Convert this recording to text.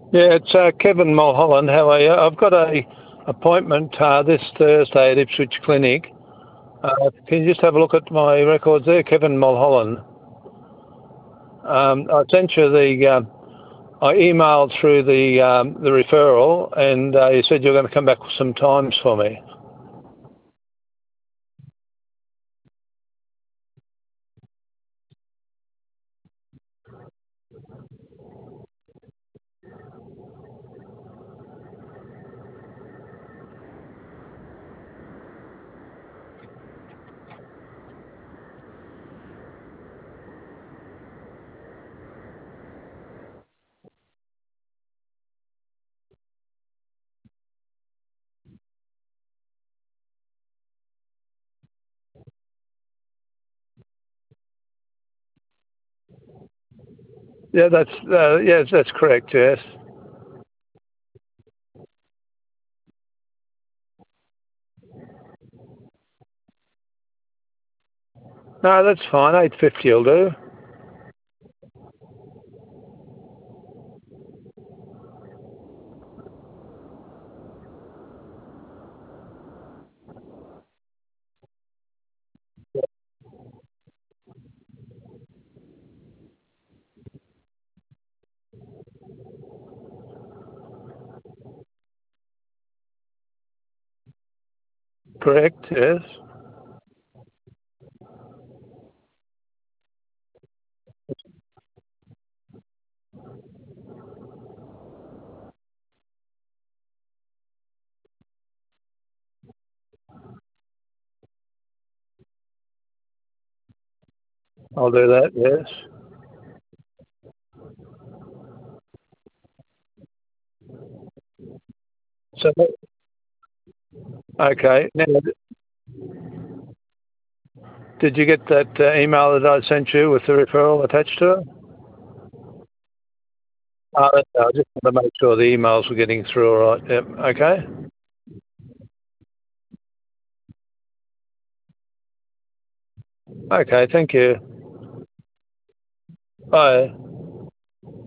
Yeah, it's Kevin Mulholland. How are you? I've got a appointment this Thursday at Ipswich Clinic. Can you just have a look at my records there, Kevin Mulholland? I sent you I emailed through the referral, and you said you're going to come back with some times for me. Yeah, that's correct. Yes. No, that's fine. 8:50 will do. Correct. Yes. I'll do that. Yes. So, okay. Now, did you get that email that I sent you with the referral attached to it? I just want to make sure the emails were getting through all right. Yep. Okay. Okay. Thank you. Bye.